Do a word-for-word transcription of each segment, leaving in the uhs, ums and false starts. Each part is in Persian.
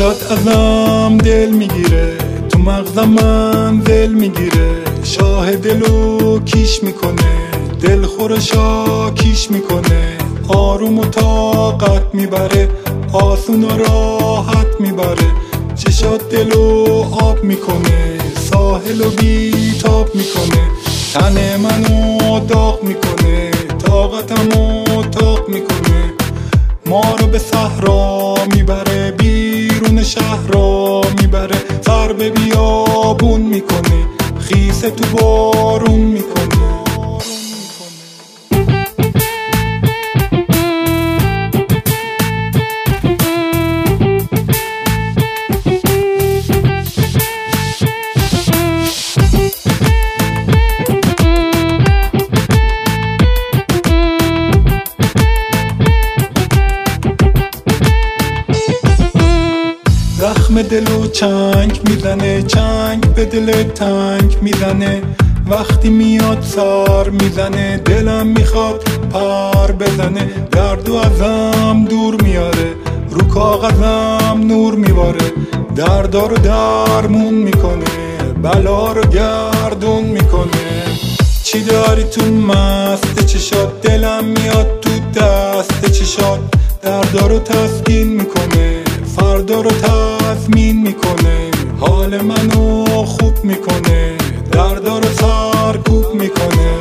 چشات ازم دل میگیره، تو مغزم من دل میگیره، شاه دلو کیش میکنه، دل خورشا کیش میکنه، آروم و طاقت میبره، آسون و راحت میبره، چشات دلو آب میکنه، ساحل و بیتاب میکنه، تن منو داغ میکنه، طاقتمو تاق میکنه، ما رو به صحرا میبره، بیرون شهر را میبره، سر به بیابون میکنه، خیسه تو بارون میکنه. زخم دلو چنگ میزنه، چنگ به دل تنگ میزنه، وقتی میاد سر میزنه، دلم میخواد پر بزنه، دردو ازم دور میاره، رو کاغذم نور میباره، دردا رو درمون میکنه، بلا رو گردون میکنه. چی داری تو مست چشات، دلم میاد تو دست چشات، دردا رو تسکین میکنه، فردا رو تضمین میکنه، حال منو خوب میکنه، دردا رو سرکوب میکنه.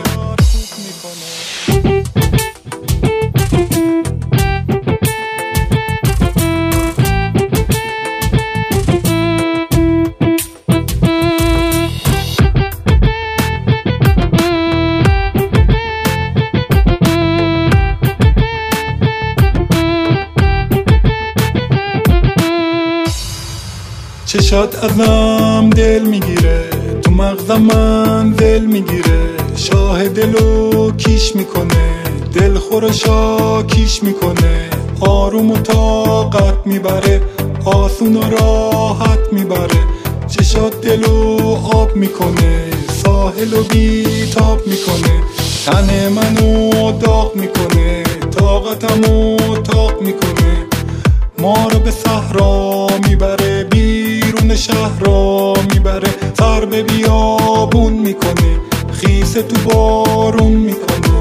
چشات ازم دل میگیره، تو مغزم من دل میگیره، شاه دلو کیش میکنه، دل خورشا کیش میکنه، آروم و طاقت میبره، آسون و راحت میبره، چشات دلو آب میکنه، ساحل و بیتاب میکنه، تن منو داغ میکنه، طاقتمو تاق میکنه، ما رو به صحرا میبره، بیرون شهر را میبره، سر به بیابون میکنه، خیسه تو بارون میکنه.